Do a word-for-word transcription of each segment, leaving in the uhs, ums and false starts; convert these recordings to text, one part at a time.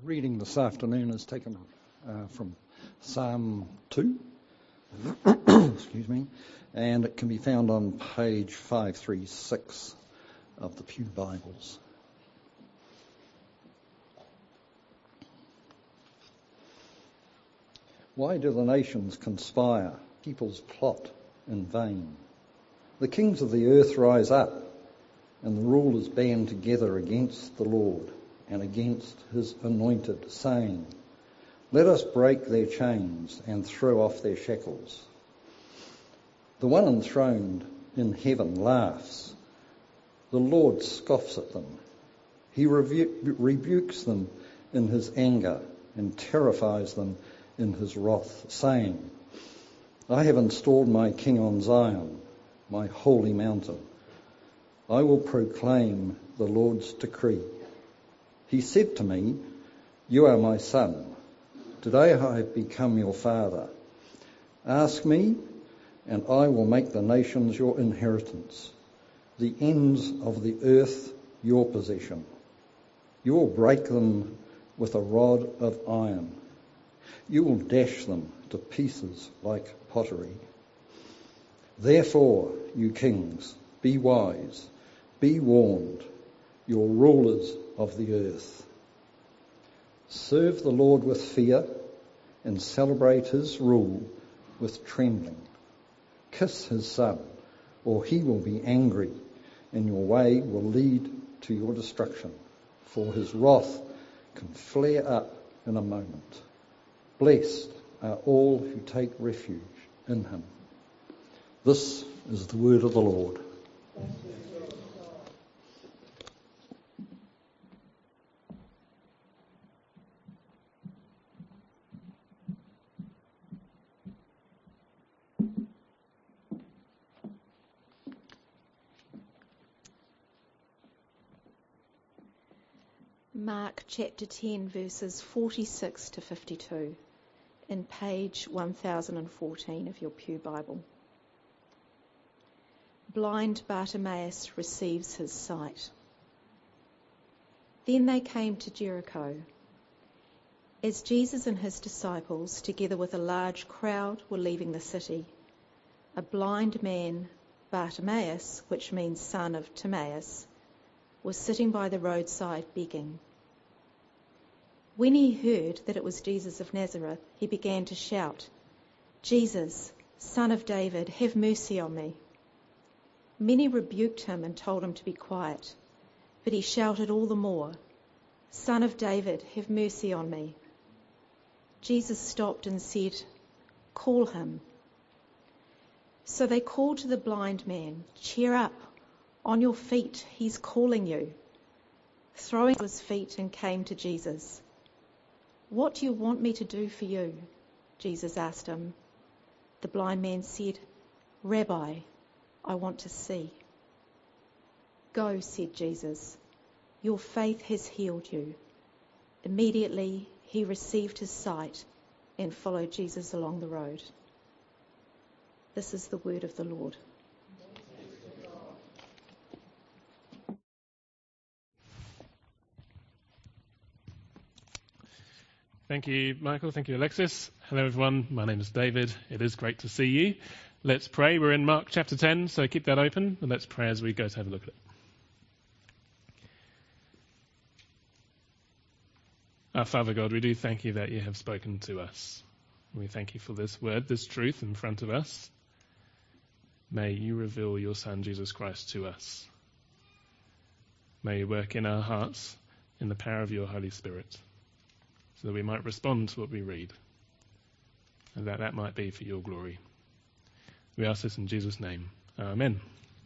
reading this afternoon is taken uh, from Psalm two, excuse me, and it can be found on page five thirty-six of the Pew Bibles. Why do the nations conspire, peoples plot in vain? The kings of the earth rise up, and the rulers band together against the Lord and against his anointed, saying, "Let us break their chains and throw off their shackles." The one enthroned in heaven laughs. The Lord scoffs at them. He rebu- rebukes them in his anger and terrifies them in his wrath, saying, "I have installed my king on Zion, my holy mountain. I will proclaim the Lord's decree. He said to me, 'You are my son. Today I have become your father. Ask me, and I will make the nations your inheritance, the ends of the earth your possession. You will break them with a rod of iron. You will dash them to pieces like pottery.' Therefore, you kings, be wise, be warned, your rulers of the earth. Serve the Lord with fear and celebrate his rule with trembling. Kiss his son, or he will be angry, and your way will lead to your destruction, for his wrath can flare up in a moment. Blessed are all who take refuge in him." This is the word of the Lord. Mark chapter ten, verses forty-six to fifty-two, in page one thousand fourteen of your Pew Bible. Blind Bartimaeus receives his sight. Then they came to Jericho. As Jesus and his disciples, together with a large crowd, were leaving the city, a blind man, Bartimaeus, which means son of Timaeus, was sitting by the roadside begging. When he heard that it was Jesus of Nazareth, he began to shout, "Jesus, Son of David, have mercy on me." Many rebuked him and told him to be quiet, but he shouted all the more, "Son of David, have mercy on me." Jesus stopped and said, "Call him." So they called to the blind man, "Cheer up, on your feet, he's calling you." Throwing to his feet and came to Jesus. "What do you want me to do for you?" Jesus asked him. The blind man said, "Rabbi, I want to see." "Go," said Jesus. "Your faith has healed you." Immediately he received his sight and followed Jesus along the road. This is the word of the Lord. Thank you, Michael. Thank you, Alexis. Hello, everyone. My name is David. It is great to see you. Let's pray. We're in Mark chapter ten, so keep that open, and let's pray as we go to have a look at it. Our Father God, we do thank you that you have spoken to us. We thank you for this word, this truth in front of us. May you reveal your Son, Jesus Christ, to us. May you work in our hearts in the power of your Holy Spirit, so that we might respond to what we read, and that that might be for your glory. We ask this in Jesus' name. Amen.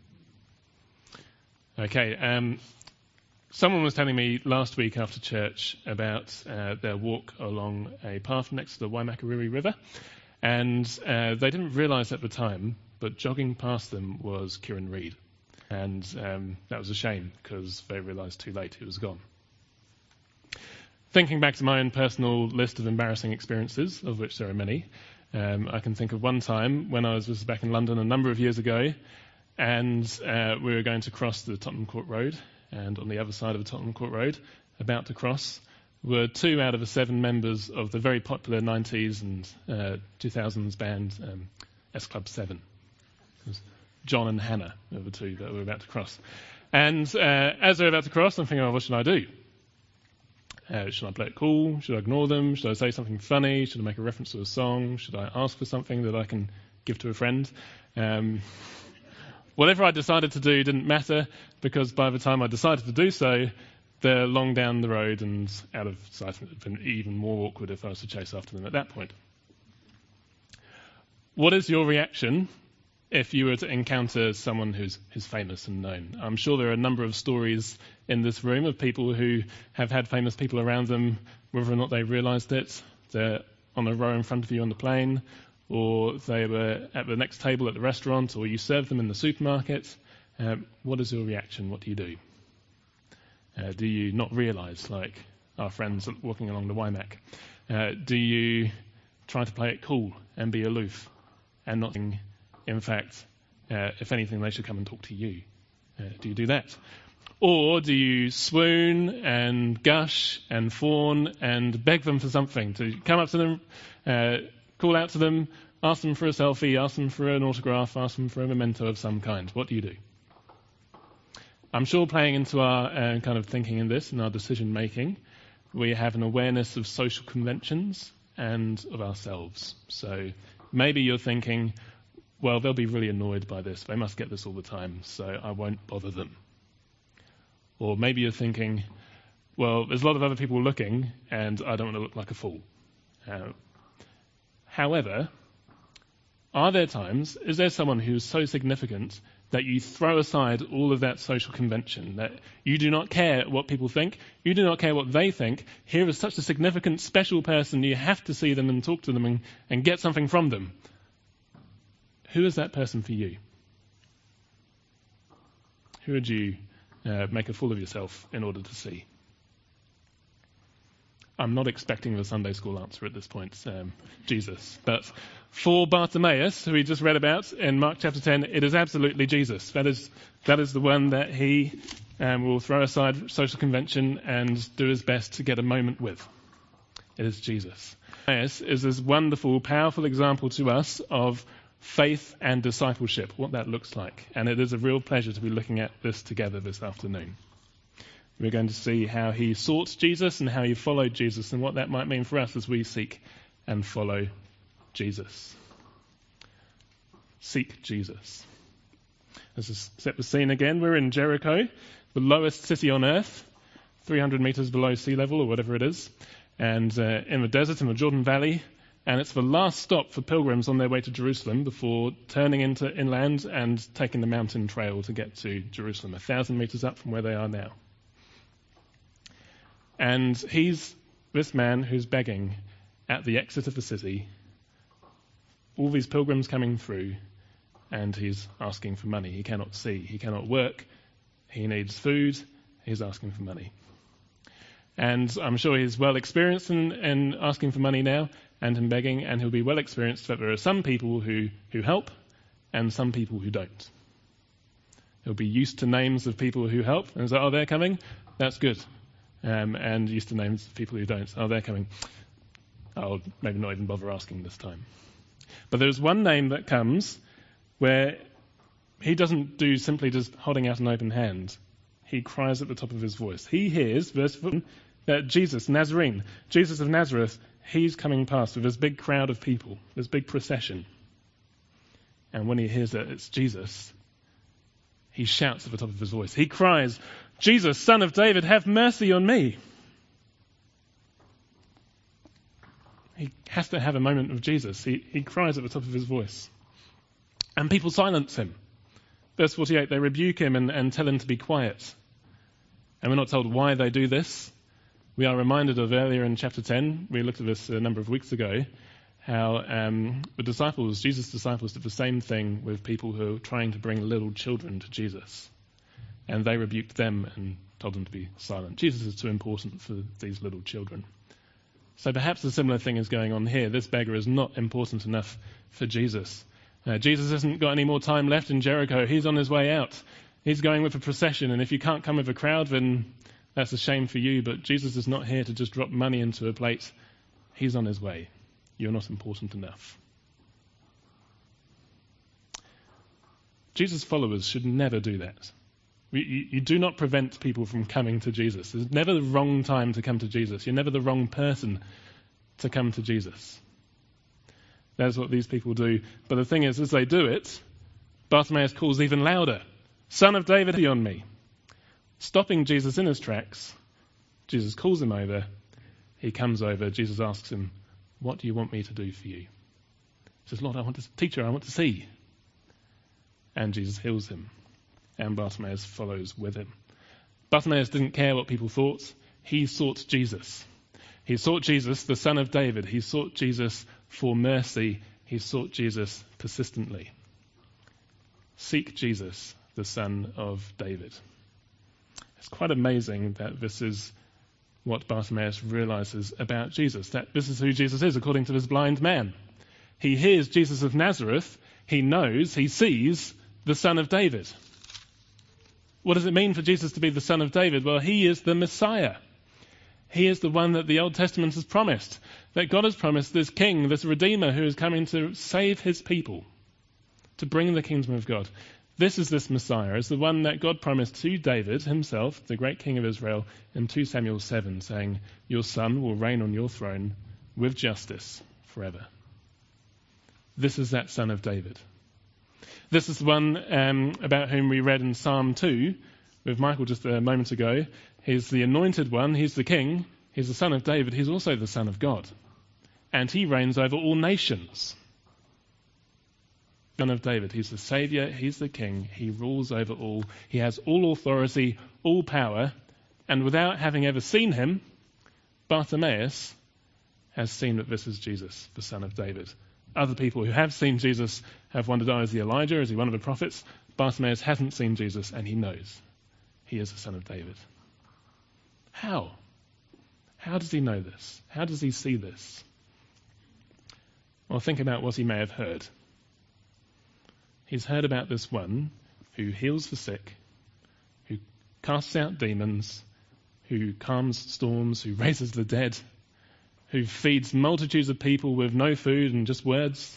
Okay, um, someone was telling me last week after church about uh, their walk along a path next to the Waimakariri River, and uh, they didn't realise at the time, but jogging past them was Kieran Reid. And um, that was a shame, because they realised too late he was gone. Thinking back to my own personal list of embarrassing experiences, of which there are many, um, I can think of one time when I was, was back in London a number of years ago, and uh, we were going to cross the Tottenham Court Road, and on the other side of the Tottenham Court Road, about to cross, were two out of the seven members of the very popular nineties and uh, two thousands band um, S Club seven. It was John and Hannah were the two that were about to cross. And uh, as they're about to cross, I'm thinking, oh, what should I do? Uh, should I play it cool? Should I ignore them? Should I say something funny? Should I make a reference to a song? Should I ask for something that I can give to a friend? Um, whatever I decided to do didn't matter, because by the time I decided to do so, they're long down the road and out of sight. It would have been even more awkward if I was to chase after them at that point. What is your reaction if you were to encounter someone who's, who's famous and known? I'm sure there are a number of stories in this room of people who have had famous people around them, whether or not they realised it. They're on a row in front of you on the plane, or they were at the next table at the restaurant, or you served them in the supermarket. Um, what is your reaction? What do you do? Uh, do you not realise, like our friends walking along the Waimak? Uh, do you try to play it cool and be aloof and not think, in fact, uh, if anything, they should come and talk to you? Uh, do you do that? Or do you swoon and gush and fawn and beg them for something? To come up to them, uh, call out to them, ask them for a selfie, ask them for an autograph, ask them for a memento of some kind? What do you do? I'm sure playing into our uh, kind of thinking in this and our decision making, we have an awareness of social conventions and of ourselves. So maybe you're thinking, well, they'll be really annoyed by this. They must get this all the time, so I won't bother them. Or maybe you're thinking, well, there's a lot of other people looking, and I don't want to look like a fool. Uh, however, are there times, is there someone who's so significant that you throw aside all of that social convention, that you do not care what people think, you do not care what they think? Here is such a significant, special person, you have to see them and talk to them and, and get something from them. Who is that person for you? Who would you uh, make a fool of yourself in order to see? I'm not expecting the Sunday school answer at this point, um, Jesus. But for Bartimaeus, who we just read about in Mark chapter ten, it is absolutely Jesus. That is that is the one that he um, will throw aside social convention and do his best to get a moment with. It is Jesus. Bartimaeus is this wonderful, powerful example to us of faith and discipleship, what that looks like. And it is a real pleasure to be looking at this together this afternoon. We're going to see how he sought Jesus and how he followed Jesus and what that might mean for us as we seek and follow Jesus. Seek Jesus. Let's just set the scene again. We're in Jericho, the lowest city on earth, three hundred metres below sea level or whatever it is, and uh, in the desert in the Jordan Valley. And it's the last stop for pilgrims on their way to Jerusalem before turning into inland and taking the mountain trail to get to Jerusalem, a thousand metres up from where they are now. And he's this man who's begging at the exit of the city, all these pilgrims coming through, and he's asking for money. He cannot see, he cannot work, he needs food, he's asking for money. And I'm sure he's well experienced in, in asking for money now and in begging, and he'll be well experienced that there are some people who, who help and some people who don't. He'll be used to names of people who help, and say, oh, they're coming? That's good. Um, and used to names of people who don't. Oh, they're coming. I'll maybe not even bother asking this time. But there's one name that comes where he doesn't do simply just holding out an open hand. He cries at the top of his voice. He hears, verse one, that Jesus, Nazarene, Jesus of Nazareth, he's coming past with this big crowd of people, this big procession. And when he hears that it's Jesus, he shouts at the top of his voice. He cries, Jesus, Son of David, have mercy on me. He has to have a moment with Jesus. He, he cries at the top of his voice. And people silence him. Verse forty-eight, they rebuke him and, and tell him to be quiet. And we're not told why they do this. We are reminded of earlier in chapter ten, we looked at this a number of weeks ago, how um, the disciples, Jesus' disciples, did the same thing with people who were trying to bring little children to Jesus. And they rebuked them and told them to be silent. Jesus is too important for these little children. So perhaps a similar thing is going on here. This beggar is not important enough for Jesus. Uh, Jesus hasn't got any more time left in Jericho. He's on his way out. He's going with a procession, and if you can't come with a crowd, then That's a shame for you, but Jesus is not here to just drop money into a plate. He's on his way. You're not important enough. Jesus' followers should never do that. You, you, you do not prevent people from coming to Jesus. There's never the wrong time to come to Jesus. You're never the wrong person to come to Jesus. That's what these people do. But the thing is, as they do it, Bartimaeus calls even louder, "Son of David, have mercy on me." Stopping Jesus in his tracks, Jesus calls him over. He comes over. Jesus asks him, "What do you want me to do for you?" He says, "Lord, I want to, teacher, I want to see." And Jesus heals him. And Bartimaeus follows with him. Bartimaeus didn't care what people thought. He sought Jesus. He sought Jesus, the Son of David. He sought Jesus for mercy. He sought Jesus persistently. Seek Jesus, the Son of David. It's quite amazing that this is what Bartimaeus realizes about Jesus, that this is who Jesus is according to this blind man. He hears Jesus of Nazareth. He knows, he sees the Son of David. What does it mean for Jesus to be the Son of David? Well, he is the Messiah. He is the one that the Old Testament has promised, that God has promised this king, this redeemer who is coming to save his people, to bring the kingdom of God. This is this Messiah, is the one that God promised to David himself, the great king of Israel, in Second Samuel seven, saying, "Your son will reign on your throne with justice forever." This is that Son of David. This is the one um, about whom we read in Psalm two with Michael just a moment ago. He's the anointed one, he's the king, he's the Son of David, he's also the Son of God. And he reigns over all nations. Son of David, he's the Saviour, he's the king, he rules over all, he has all authority, all power, and without having ever seen him, Bartimaeus has seen that this is Jesus, the Son of David. Other people who have seen Jesus have wondered, oh, is he Elijah? Is he one of the prophets? Bartimaeus hasn't seen Jesus, and he knows he is the Son of David. How? How does he know this? How does he see this? Well, think about what he may have heard. He's heard about this one who heals the sick, who casts out demons, who calms storms, who raises the dead, who feeds multitudes of people with no food and just words,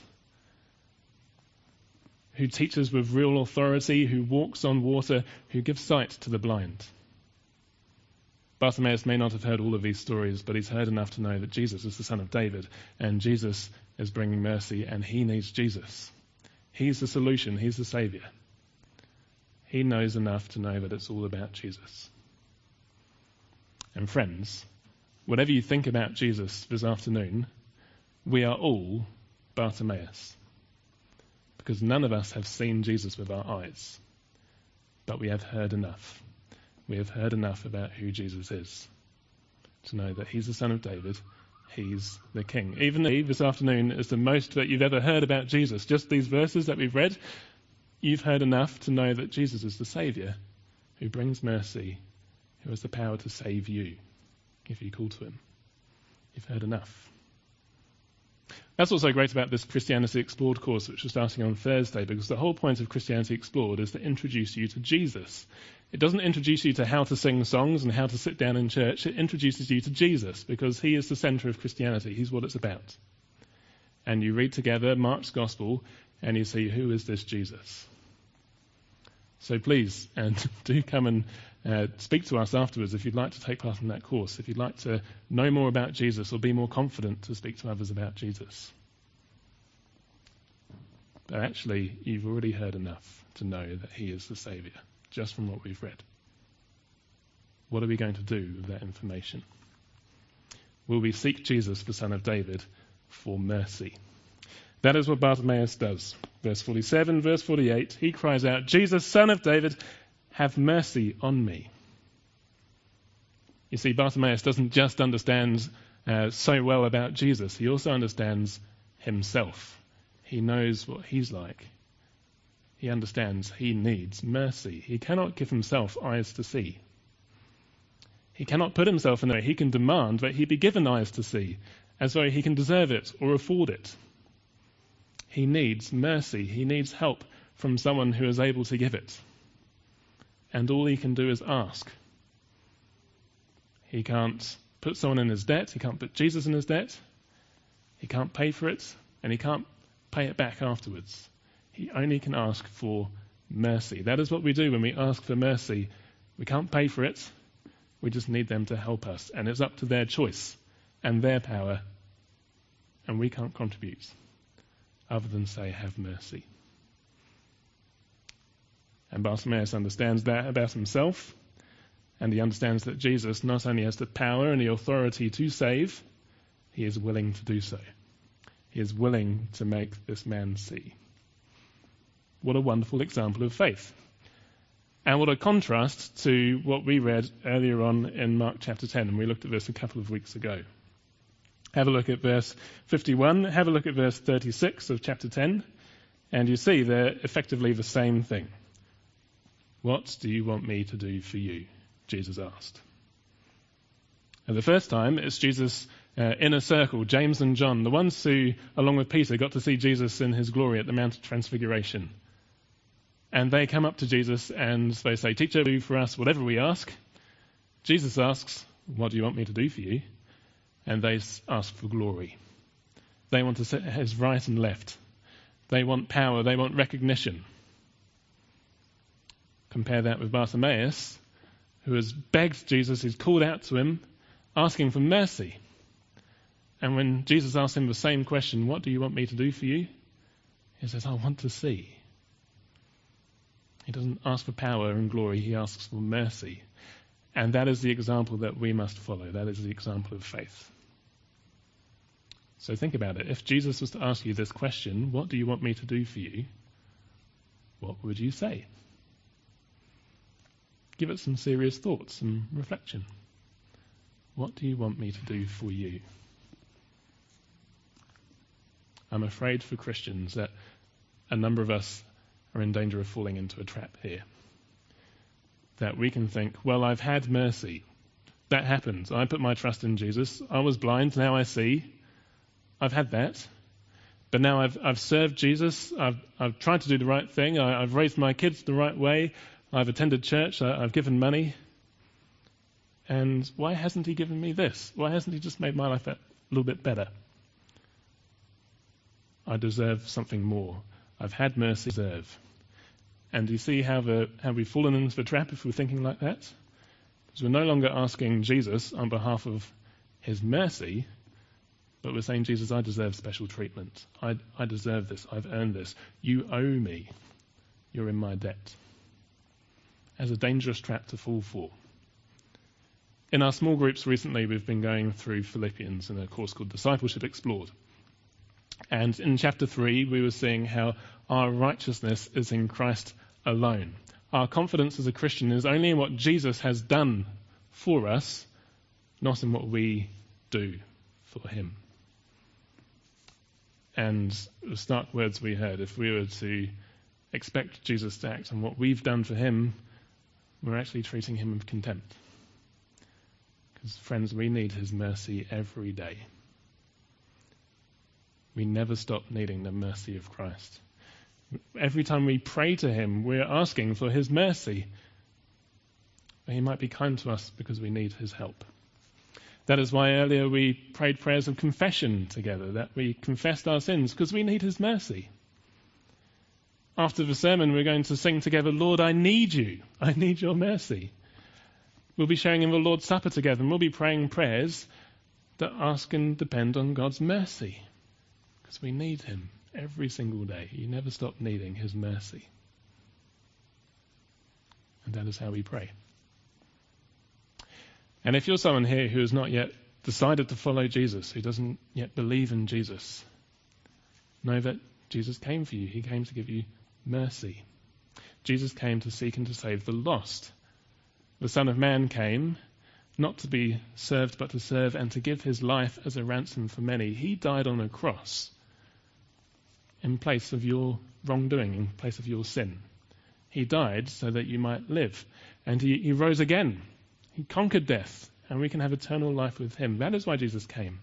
who teaches with real authority, who walks on water, who gives sight to the blind. Bartimaeus may not have heard all of these stories, but he's heard enough to know that Jesus is the Son of David, and Jesus is bringing mercy, and he needs Jesus. He's the solution. He's the Saviour. He knows enough to know that it's all about Jesus. And friends, whatever you think about Jesus this afternoon, we are all Bartimaeus. Because none of us have seen Jesus with our eyes, but we have heard enough. We have heard enough about who Jesus is to know that he's the Son of David, he's the King. Even though this afternoon is the most that you've ever heard about Jesus, just these verses that we've read, you've heard enough to know that Jesus is the Saviour who brings mercy, who has the power to save you if you call to him. You've heard enough. That's what's so great about this Christianity Explored course, which we're starting on Thursday, because the whole point of Christianity Explored is to introduce you to Jesus. It doesn't introduce you to how to sing songs and how to sit down in church. It introduces you to Jesus, because he is the centre of Christianity. He's what it's about. And you read together Mark's Gospel, and you see, who is this Jesus? So please, and do come and uh, speak to us afterwards if you'd like to take part in that course, if you'd like to know more about Jesus or be more confident to speak to others about Jesus. But actually, you've already heard enough to know that he is the Saviour, just from what we've read. What are we going to do with that information? Will we seek Jesus, the Son of David, for mercy? That is what Bartimaeus does. Verse forty-seven, verse forty-eight, he cries out, "Jesus, Son of David, have mercy on me." You see, Bartimaeus doesn't just understand uh, so well about Jesus, he also understands himself. He knows what he's like. He understands he needs mercy. He cannot give himself eyes to see. He cannot put himself in there. He can demand that he be given eyes to see, as though he can deserve it or afford it. He needs mercy. He needs help from someone who is able to give it. And all he can do is ask. He can't put someone in his debt. He can't put Jesus in his debt. He can't pay for it, and he can't pay it back afterwards. He only can ask for mercy. That is what we do when we ask for mercy. We can't pay for it. We just need them to help us. And it's up to their choice and their power. And we can't contribute other than say, have mercy. And Bartimaeus understands that about himself. And he understands that Jesus not only has the power and the authority to save, he is willing to do so. He is willing to make this man see. What a wonderful example of faith. And what a contrast to what we read earlier on in Mark chapter ten. And we looked at this a couple of weeks ago. Have a look at verse fifty-one. Have a look at verse thirty-six of chapter ten. And you see they're effectively the same thing. What do you want me to do for you? Jesus asked. And the first time, it's Jesus' uh, inner circle, James and John, the ones who, along with Peter, got to see Jesus in his glory at the Mount of Transfiguration. And they come up to Jesus and they say, Teacher, do for us whatever we ask. Jesus asks, what do you want me to do for you? And they ask for glory. They want to set his right and left. They want power. They want recognition. Compare that with Bartimaeus, who has begged Jesus, he's called out to him, asking for mercy. And when Jesus asks him the same question, what do you want me to do for you? He says, I want to see. He doesn't ask for power and glory, he asks for mercy. And that is the example that we must follow. That is the example of faith. So think about it. If Jesus was to ask you this question, what do you want me to do for you? What would you say? Give it some serious thought, some reflection. What do you want me to do for you? I'm afraid for Christians that a number of us are in danger of falling into a trap here. That we can think, well, I've had mercy. That happened. I put my trust in Jesus. I was blind, now I see. I've had that. But now I've I've served Jesus. I've I've tried to do the right thing. I, I've raised my kids the right way. I've attended church. I, I've given money. And why hasn't he given me this? Why hasn't he just made my life a little bit better? I deserve something more. I've had mercy. I deserve. And do you see how the how we've fallen into the trap if we're thinking like that? Because we're no longer asking Jesus on behalf of his mercy, but we're saying, Jesus, I deserve special treatment. I, I deserve this. I've earned this. You owe me. You're in my debt. As a dangerous trap to fall for. In our small groups recently, we've been going through Philippians in a course called Discipleship Explored. And in chapter three, we were seeing how our righteousness is in Christ alone. Our confidence as a Christian is only in what Jesus has done for us, not in what we do for him. And the stark words we heard, if we were to expect Jesus to act on what we've done for him, we're actually treating him with contempt. Because, friends, we need his mercy every day. We never stop needing the mercy of Christ. Every time we pray to him, we're asking for his mercy. He might be kind to us because we need his help. That is why earlier we prayed prayers of confession together, that we confessed our sins because we need his mercy. After the sermon, we're going to sing together, Lord, I need you. I need your mercy. We'll be sharing in the Lord's Supper together, and we'll be praying prayers that ask and depend on God's mercy. Because we need him every single day. You never stop needing his mercy. And that is how we pray. And if you're someone here who has not yet decided to follow Jesus, who doesn't yet believe in Jesus, know that Jesus came for you. He came to give you mercy. Jesus came to seek and to save the lost. The Son of Man came not to be served, but to serve and to give his life as a ransom for many. He died on a cross in place of your wrongdoing, in place of your sin. He died so that you might live. And he, he rose again. He conquered death, and we can have eternal life with him. That is why Jesus came.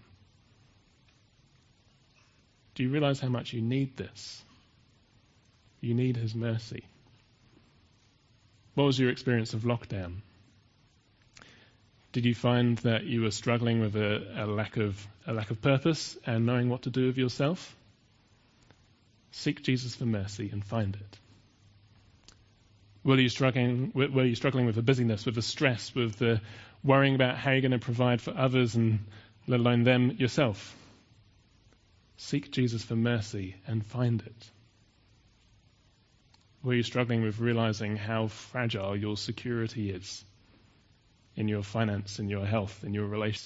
Do you realize how much you need this? You need his mercy. What was your experience of lockdown? Did you find that you were struggling with a, a lack of a lack of purpose and knowing what to do with yourself? Seek Jesus for mercy and find it. Were you struggling? Were you struggling with the busyness, with the stress, with the worrying about how you're going to provide for others and let alone them yourself? Seek Jesus for mercy and find it. Were you struggling with realizing how fragile your security is in your finance, in your health, in your relations?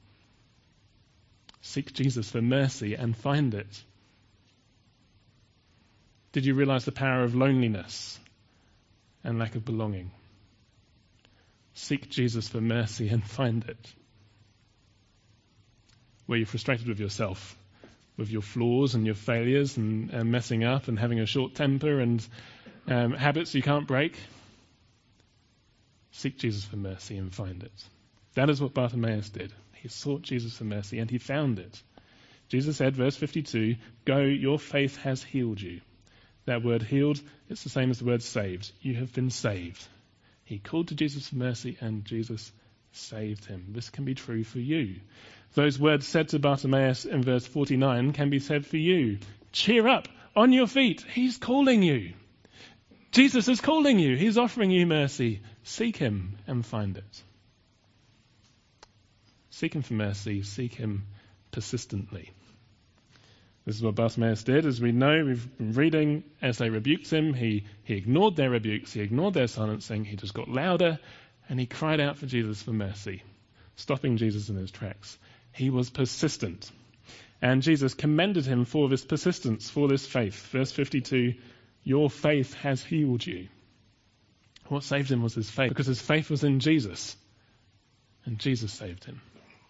Seek Jesus for mercy and find it. Did you realize the power of loneliness and lack of belonging? Seek Jesus for mercy and find it. Were you frustrated with yourself, with your flaws and your failures and, and messing up and having a short temper and um, habits you can't break? Seek Jesus for mercy and find it. That is what Bartimaeus did. He sought Jesus for mercy and he found it. Jesus said, verse fifty-two, "Go, your faith has healed you." That word healed, it's the same as the word saved. You have been saved. He called to Jesus for mercy and Jesus saved him. This can be true for you. Those words said to Bartimaeus in verse forty-nine can be said for you. Cheer up, on your feet. He's calling you. Jesus is calling you. He's offering you mercy. Seek him and find it. Seek him for mercy. Seek him persistently. This is what Bartimaeus did. As we know, we've been reading, as they rebuked him, he, he ignored their rebukes, he ignored their silencing, he just got louder, and he cried out for Jesus for mercy, stopping Jesus in his tracks. He was persistent. And Jesus commended him for this persistence, for this faith. Verse fifty-two, "Your faith has healed you." What saved him was his faith, because his faith was in Jesus, and Jesus saved him.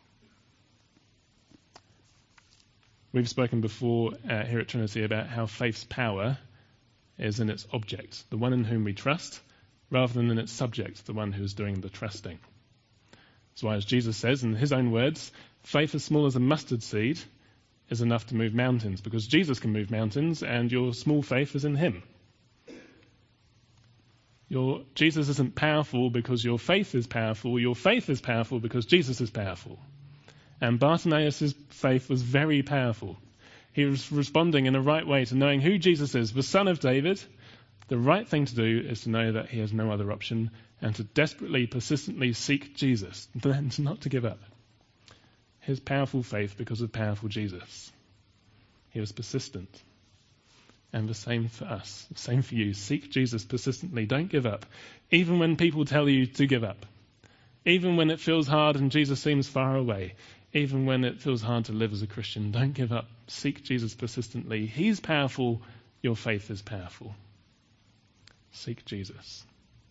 We've spoken before uh, here at Trinity about how faith's power is in its object, the one in whom we trust, rather than in its subject, the one who is doing the trusting. That's why, as Jesus says in his own words, faith as small as a mustard seed is enough to move mountains, because Jesus can move mountains and your small faith is in him. Your Jesus isn't powerful because your faith is powerful. Your faith is powerful because Jesus is powerful. And Bartimaeus' faith was very powerful. He was responding in the right way to knowing who Jesus is, the Son of David. The right thing to do is to know that he has no other option and to desperately, persistently seek Jesus, and not to give up. His powerful faith because of powerful Jesus. He was persistent. And the same for us, the same for you. Seek Jesus persistently. Don't give up. Even when people tell you to give up. Even when it feels hard and Jesus seems far away. Even when it feels hard to live as a Christian, don't give up. Seek Jesus persistently. He's powerful. Your faith is powerful. Seek Jesus.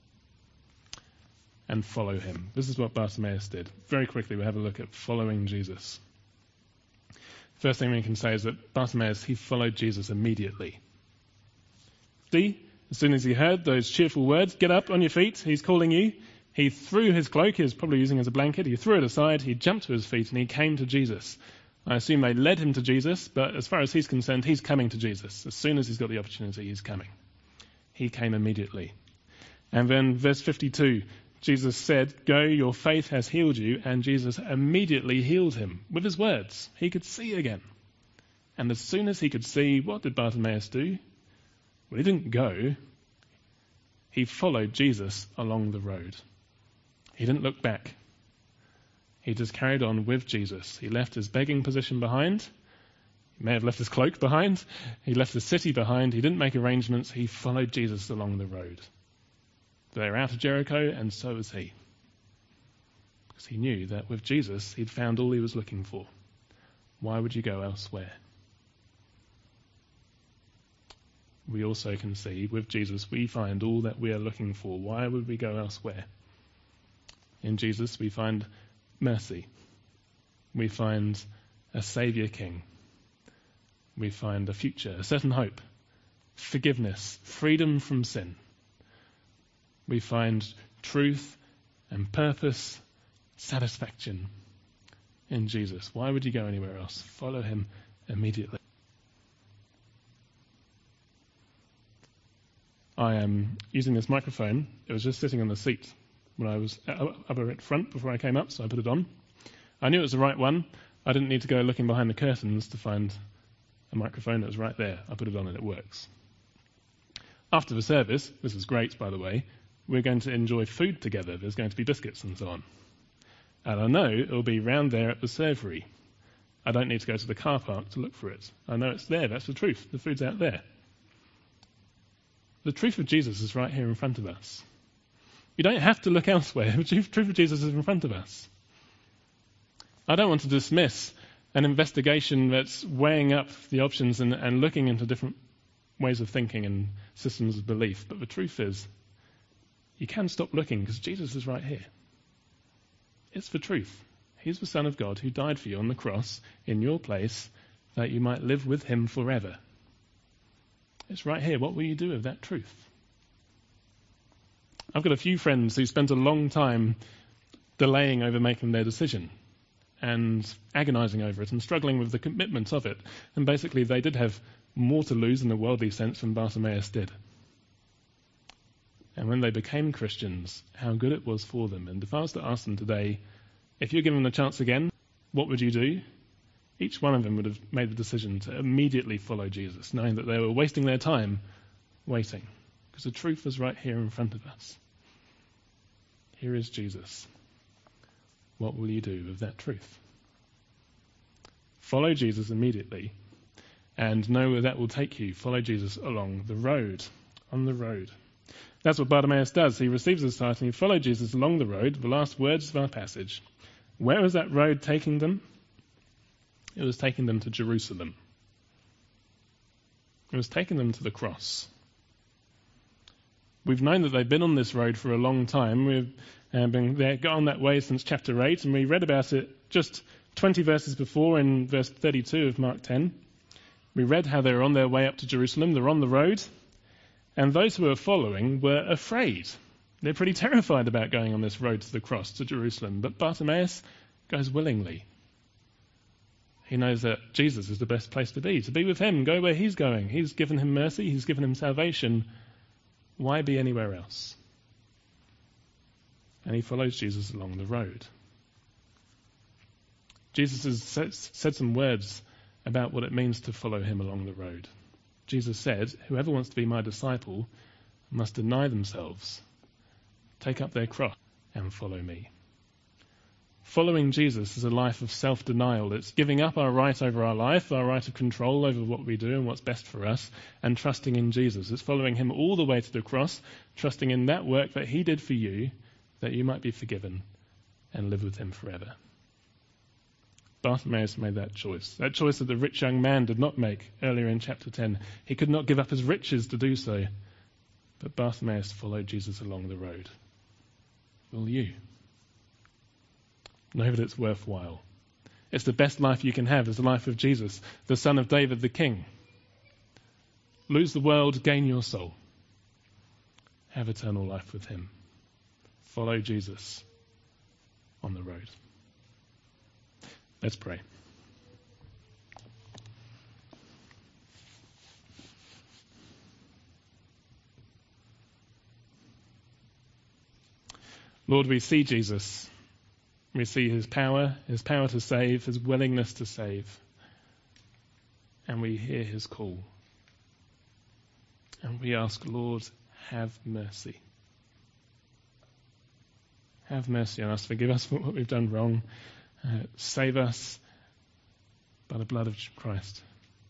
And follow him. This is what Bartimaeus did. Very quickly, we'll have a look at following Jesus. First thing we can say is that Bartimaeus, he followed Jesus immediately. See, as soon as he heard those cheerful words, "Get up on your feet, he's calling you," he threw his cloak, he was probably using it as a blanket, he threw it aside, he jumped to his feet and he came to Jesus. I assume they led him to Jesus, but as far as he's concerned, he's coming to Jesus. As soon as he's got the opportunity, he's coming. He came immediately. And then verse fifty-two, Jesus said, "Go, your faith has healed you," and Jesus immediately healed him with his words. He could see again. And as soon as he could see, what did Bartimaeus do? Well, he didn't go. He followed Jesus along the road. He didn't look back. He just carried on with Jesus. He left his begging position behind. He may have left his cloak behind. He left the city behind. He didn't make arrangements. He followed Jesus along the road. They were out of Jericho, and so was he. Because he knew that with Jesus, he'd found all he was looking for. Why would you go elsewhere? We also can see with Jesus, we find all that we are looking for. Why would we go elsewhere? In Jesus, we find mercy. We find a Saviour King. We find a future, a certain hope, forgiveness, freedom from sin. We find truth and purpose, satisfaction in Jesus. Why would you go anywhere else? Follow him immediately. I am using this microphone. It was just sitting on the seat when I was up at front before I came up, so I put it on. I knew it was the right one. I didn't need to go looking behind the curtains to find a microphone that was right there. I put it on and it works. After the service, this is great, by the way, we're going to enjoy food together. There's going to be biscuits and so on. And I know it'll be round there at the servery. I don't need to go to the car park to look for it. I know it's there. That's the truth. The food's out there. The truth of Jesus is right here in front of us. You don't have to look elsewhere. The truth of Jesus is in front of us. I don't want to dismiss an investigation that's weighing up the options and, and looking into different ways of thinking and systems of belief. But the truth is, you can stop looking because Jesus is right here. It's the truth. He's the Son of God who died for you on the cross in your place that you might live with him forever. It's right here. What will you do with that truth? I've got a few friends who spent a long time delaying over making their decision and agonizing over it and struggling with the commitment of it. And basically they did have more to lose in a worldly sense than Bartimaeus did. And when they became Christians, how good it was for them. And if I was to ask them today, if you're given a chance again, what would you do? Each one of them would have made the decision to immediately follow Jesus, knowing that they were wasting their time waiting. Because the truth is right here in front of us. Here is Jesus. What will you do with that truth? Follow Jesus immediately and know where that will take you. Follow Jesus along the road, on the road. That's what Bartimaeus does. He receives his sight and he followed Jesus along the road, the last words of our passage. Where was that road taking them? It was taking them to Jerusalem. It was taking them to the cross. We've known that they've been on this road for a long time. We've uh, been there, gone that way since chapter eight, and we read about it just twenty verses before in verse thirty-two of Mark ten. We read how they were on their way up to Jerusalem. They're on the road, and those who were following were afraid. They're pretty terrified about going on this road to the cross, to Jerusalem. But Bartimaeus goes willingly. He knows that Jesus is the best place to be, to be with him, go where he's going. He's given him mercy, he's given him salvation. Why be anywhere else? And he follows Jesus along the road. Jesus has said, said some words about what it means to follow him along the road. Jesus said, whoever wants to be my disciple must deny themselves, take up their cross and follow me. Following Jesus is a life of self-denial. It's giving up our right over our life, our right of control over what we do and what's best for us, and trusting in Jesus. It's following him all the way to the cross, trusting in that work that he did for you, that you might be forgiven and live with him forever. Bartimaeus made that choice, that choice that the rich young man did not make earlier in chapter ten. He could not give up his riches to do so, but Bartimaeus followed Jesus along the road. Will you? Know that it's worthwhile. It's the best life you can have is the life of Jesus, the Son of David, the King. Lose the world, gain your soul. Have eternal life with him. Follow Jesus on the road. Let's pray. Lord, we see Jesus. We see his power, his power to save, his willingness to save. And we hear his call. And we ask, Lord, have mercy. Have mercy on us. Forgive us for what we've done wrong. Uh, save us by the blood of Christ.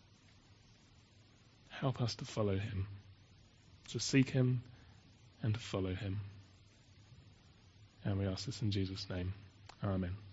Help us to follow him, to seek him and to follow him. And we ask this in Jesus' name. Amen.